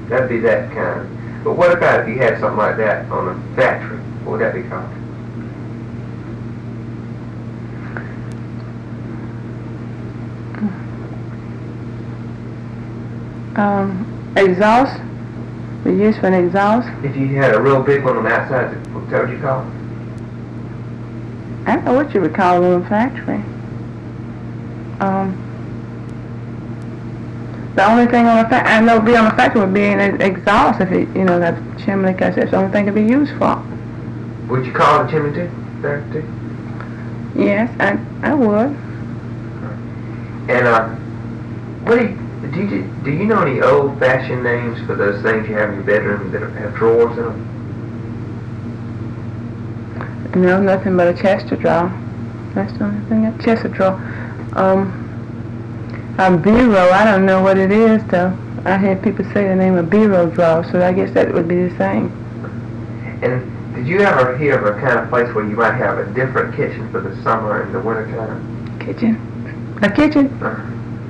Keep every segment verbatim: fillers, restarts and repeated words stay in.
that'd be that kind. But what about if you had something like that on a factory? What would that be called? Um, exhaust? We use for an exhaust? If you had a real big one on the outside, what would you call it? I don't know what you would call it in a factory. Um, the only thing on a fa- I know be on a factory would be an exhaust if it, you know, that chimney, because that's the only thing it'd be used for. Would you call it a chimney too? There too? Yes, I I would. And uh, what do you, do you do you know any old-fashioned names for those things you have in your bedroom that have drawers in them? No, nothing but a chest of drawer. That's the only thing. A chest of drawer. Um, a bureau. I don't know what it is though. I had people say the name of bureau drawer, so I guess that would be the same. And did you ever hear of a kind of place where you might have a different kitchen for the summer and the winter time? Kitchen. A kitchen? Uh,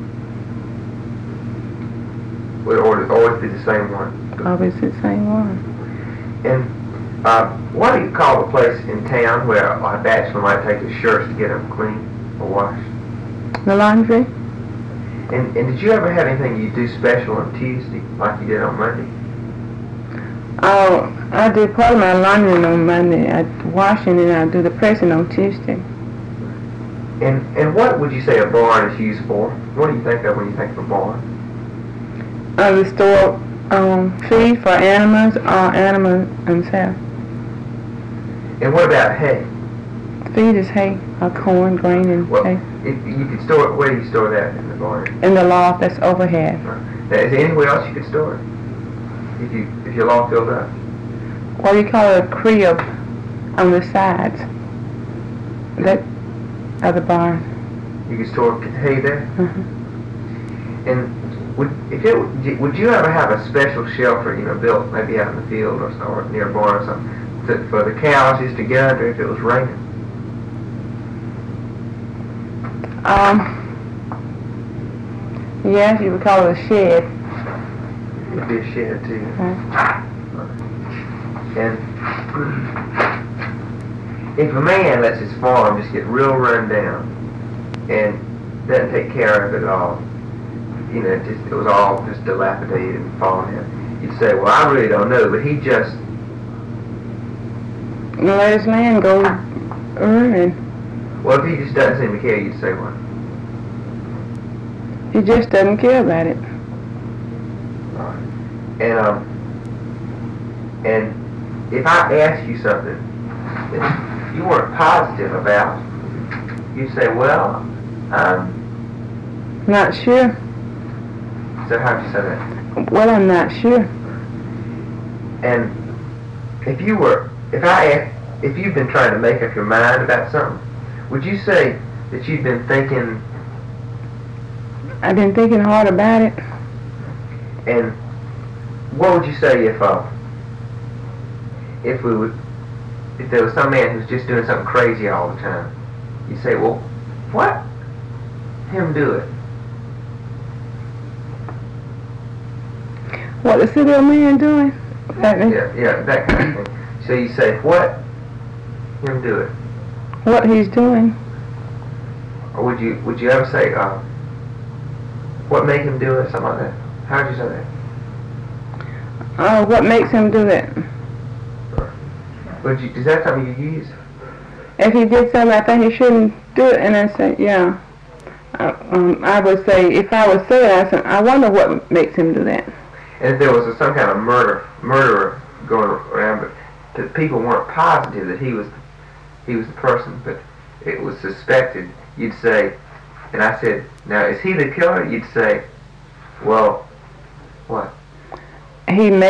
would it always, always be the same one? Always the same one. And uh, what do you call the place in town where a bachelor might take his shirts to get them clean or washed? The laundry? And, and did you ever have anything you do special on Tuesday like you did on Monday? Oh, I do part of my laundry on Monday. I wash it and I do the pressing on Tuesday. And and what would you say a barn is used for? What do you think of when you think of a barn? Uh, we store um, feed for animals or animals themselves. And what about hay? Feed is hay, or corn, grain, and Well, hay. if you could store it, where do you store that in the barn? In the loft that's overhead. Now, is there anywhere else you could store it? If you if your loft filled up? What do you call it? A crib on the sides. That of the barn. You could store hay there? Uh-huh. And would if it would you ever have a special shelter, you know, built maybe out in the field or, or near a barn or something, to, for the cows just to get under if it was raining? Um. Yes, you would call it a shed. It'd be a shed too. Uh-huh. And if a man lets his farm just get real run down and doesn't take care of it at all, you know, it, just, it was all just dilapidated and falling in, you'd say, well, I really don't know, but he just... Let his land go earning. Well, if he just doesn't seem to care, you'd say what? He just doesn't care about it. And, um, and if I ask you something that you weren't positive about, you'd say, well, um... Not sure. So how'd you say that? Well, I'm not sure. And if you were, if I asked, if you've been trying to make up your mind about something, would you say that you've been thinking... I've been thinking hard about it. And what would you say if, uh, if we would, if there was some man who's just doing something crazy all the time? You'd say, well, what? Him do it. What the city of man doing? That, Yeah, yeah, that kind of thing. So you say, what? Him do it. What he's doing. Or would you, would you ever say, uh, what make him do it? Something like that. How would you say that? Oh, what makes him do it? Would you, is that something you use? If he did something I think he shouldn't do it, and I say, yeah. Uh, um, I would say, if I would say it, I said, I wonder what makes him do that. And if there was a, some kind of murder, murderer going around, but the people weren't positive that he was, he was the person, but it was suspected, you'd say, and I said, now is he the killer? You'd say, well, what? He made